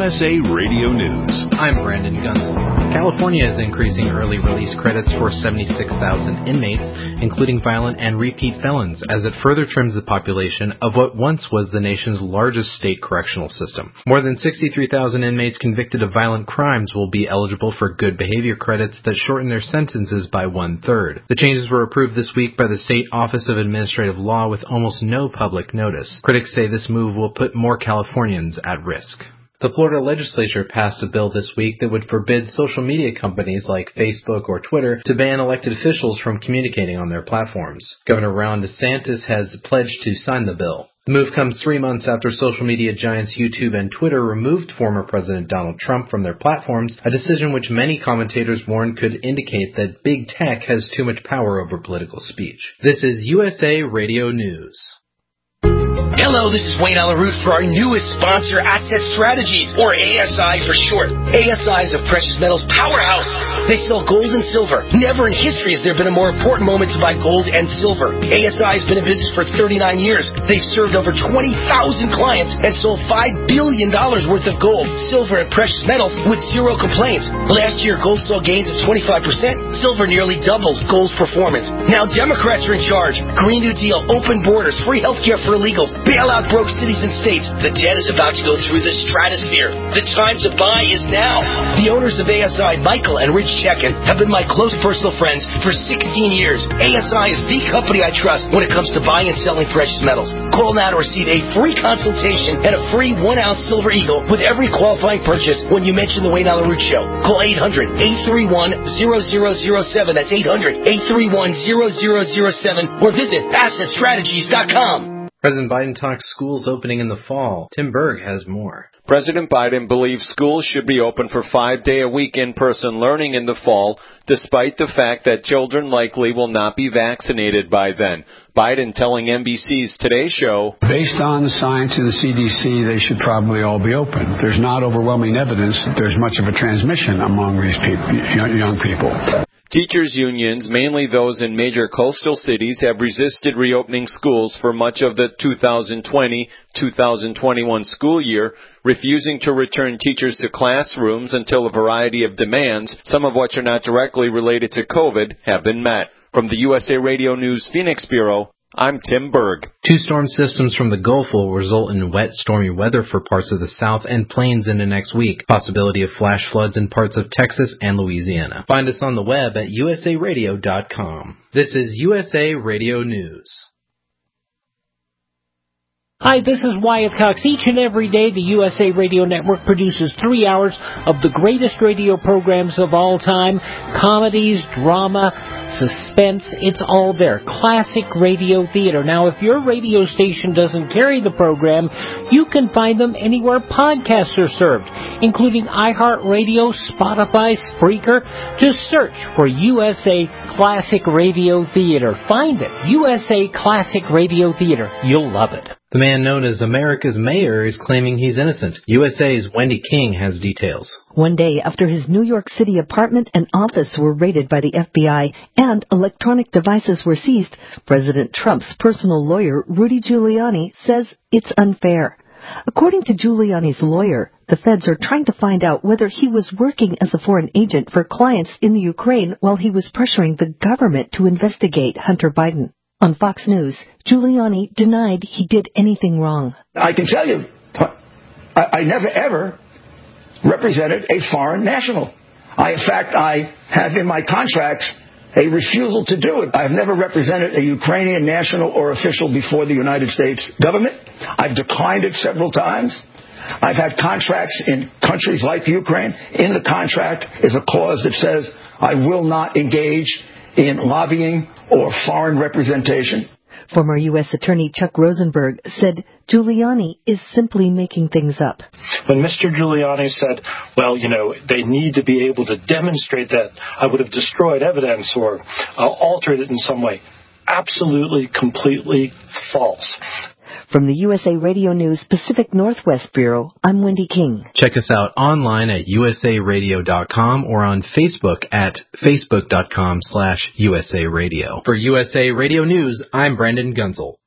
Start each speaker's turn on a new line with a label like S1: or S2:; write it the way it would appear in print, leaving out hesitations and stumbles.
S1: USA Radio News.
S2: I'm Brandon Gunzel. California is increasing early release credits for 76,000 inmates, including violent and repeat felons, as it further trims the population of what once was the nation's largest state correctional system. More than 63,000 inmates convicted of violent crimes will be eligible for good behavior credits that shorten their sentences by 1/3. The changes were approved this week by the State Office of Administrative Law with almost no public notice. Critics say this move will put more Californians at risk. The Florida legislature passed a bill this week that would forbid social media companies like Facebook or Twitter to ban elected officials from communicating on their platforms. Governor Ron DeSantis has pledged to sign the bill. The move comes 3 months after social media giants YouTube and Twitter removed former President Donald Trump from their platforms, a decision which many commentators warned could indicate that big tech has too much power over political speech. This is USA Radio News.
S3: Hello, this is Wayne Alaroot for our newest sponsor, Asset Strategies, or ASI for short. ASI is a precious metals powerhouse. They sell gold and silver. Never in history has there been a more important moment to buy gold and silver. ASI has been in business for 39 years. They've served over 20,000 clients and sold $5 billion worth of gold, silver, and precious metals with zero complaints. Last year, gold saw gains of 25%. Silver nearly doubled gold's performance. Now Democrats are in charge. Green New Deal, open borders, free healthcare for illegals. Bailout broke cities and states. The debt is about to go through the stratosphere. The time to buy is now. The owners of ASI, Michael and Rich Chekin, have been my close personal friends for 16 years. ASI is the company I trust when it comes to buying and selling precious metals. Call now to receive a free consultation and a free 1-ounce Silver Eagle with every qualifying purchase when you mention the Wayne Alaroot Show. Call 800-831-0007. That's 800-831-0007 or visit AssetStrategies.com.
S2: President Biden talks schools opening in the fall. Tim Berg has more.
S4: President Biden believes schools should be open for 5-day-a-week in-person learning in the fall, despite the fact that children likely will not be vaccinated by then. Biden telling NBC's Today Show,
S5: based on the science of the CDC, they should probably all be open. There's not overwhelming evidence that there's much of a transmission among these people, young people.
S4: Teachers' unions, mainly those in major coastal cities, have resisted reopening schools for much of the 2020-2021 school year, refusing to return teachers to classrooms until a variety of demands, some of which are not directly related to COVID, have been met. From the USA Radio News Phoenix Bureau, I'm Tim Berg.
S2: 2 storm systems from the Gulf will result in wet, stormy weather for parts of the South and plains into next week. Possibility of flash floods in parts of Texas and Louisiana. Find us on the web at usaradio.com. This is USA Radio News.
S6: Hi, this is Wyatt Cox. Each and every day, the USA Radio Network produces 3 hours of the greatest radio programs of all time. Comedies, drama, suspense, it's all there. Classic radio theater. Now, if your radio station doesn't carry the program, you can find them anywhere podcasts are served, including iHeartRadio, Spotify, Spreaker. Just search for USA Classic Radio Theater. Find it. USA Classic Radio Theater. You'll love it.
S2: The man known as America's mayor is claiming he's innocent. USA's Wendy King has details.
S7: One day after his New York City apartment and office were raided by the FBI and electronic devices were seized, President Trump's personal lawyer, Rudy Giuliani, says it's unfair. According to Giuliani's lawyer, the feds are trying to find out whether he was working as a foreign agent for clients in the Ukraine while he was pressuring the government to investigate Hunter Biden. On Fox News, Giuliani denied he did anything wrong.
S8: I can tell you, I never ever represented a foreign national. In fact, I have in my contracts a refusal to do it. I've never represented a Ukrainian national or official before the United States government. I've declined it several times. I've had contracts in countries like Ukraine. In the contract is a clause that says I will not engage in lobbying or foreign representation.
S7: Former U.S. Attorney Chuck Rosenberg said Giuliani is simply making things up.
S9: When Mr. Giuliani said, well, they need to be able to demonstrate that I would have destroyed evidence or altered it in some way, absolutely, completely false.
S7: From the USA Radio News Pacific Northwest Bureau, I'm Wendy King.
S2: Check us out online at usaradio.com or on Facebook at facebook.com/USA Radio. For USA Radio News, I'm Brandon Gunzel.